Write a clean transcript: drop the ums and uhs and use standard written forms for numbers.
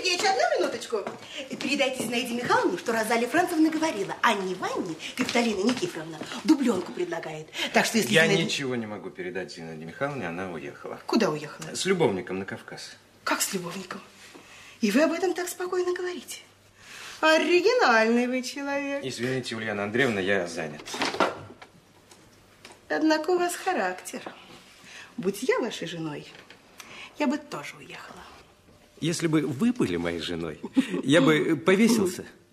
Сергеевич, одну минуточку. Передайте Зинаиде Михайловне, что Розалия Францевна говорила, Анне Ивановне Капитолина Никифоровна дубленку предлагает. Так что если Я ничего не могу передать Зинаиде Михайловне, она уехала. Куда уехала? С любовником на Кавказ. Как с любовником? И вы об этом так спокойно говорите? Оригинальный вы человек. Извините, Ульяна Андреевна, я занят. Однако у вас характер. Будь я вашей женой, я бы тоже уехала. Если бы вы были моей женой, я бы повесился.